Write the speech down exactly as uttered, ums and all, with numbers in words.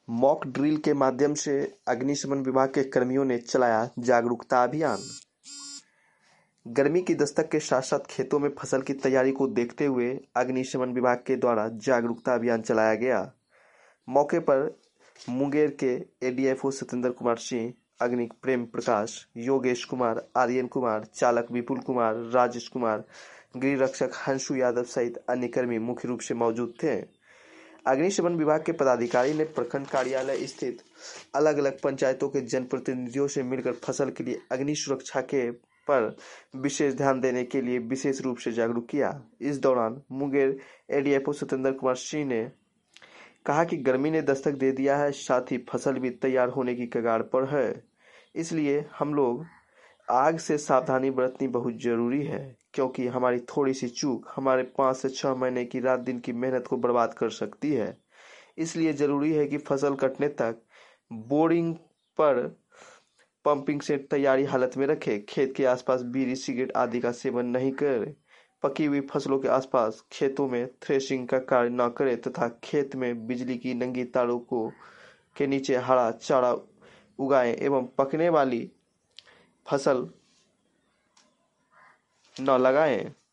Mock drill के माध्यम से अग्निशमन विभाग के कर्मियों ने चलाया जागरूकता अभियान। गर्मी की दस्तक के साथ साथ खेतों में फसल की तैयारी को देखते हुए अग्निशमन विभाग के द्वारा जागरूकता अभियान चलाया गया। मौके पर मुंगेर के एडीएफओ सत्येंद्र कुमार सिंह, अग्नि प्रेम प्रकाश, योगेश कुमार, आर्यन कुमार, चालक विपुल कुमार, राजेश कुमार, गृह रक्षक हंसू यादव सहित अन्य कर्मी मुख्य रूप से मौजूद थे। अग्निशमन विभाग के पदाधिकारी ने प्रखंड कार्यालय स्थित अलग अलग पंचायतों के जनप्रतिनिधियों से मिलकर फसल के लिए अग्नि सुरक्षा के पर विशेष ध्यान देने के लिए विशेष रूप से जागरूक किया। इस दौरान मुंगेर एडीएफओ सत्येंद्र कुमार सिंह ने कहा कि गर्मी ने दस्तक दे दिया है, साथ ही फसल भी तैयार होने की कगार पर है, इसलिए हम लोग आग से सावधानी बरतनी बहुत जरूरी है, क्योंकि हमारी थोड़ी सी चूक हमारे पाँच से छह महीने की रात दिन की मेहनत को बर्बाद कर सकती है। इसलिए जरूरी है कि फसल कटने तक बोरिंग पर पंपिंग सेट तैयारी हालत में रखें, खेत के आसपास बीड़ी सिगरेट आदि का सेवन नहीं करें, पकी हुई फसलों के आसपास खेतों में थ्रेशिंग का कार्य न करें तथा खेत में बिजली की नंगी तारों को के नीचे हरा चारा उगाएं एवं पकने वाली फसल न लगाएं।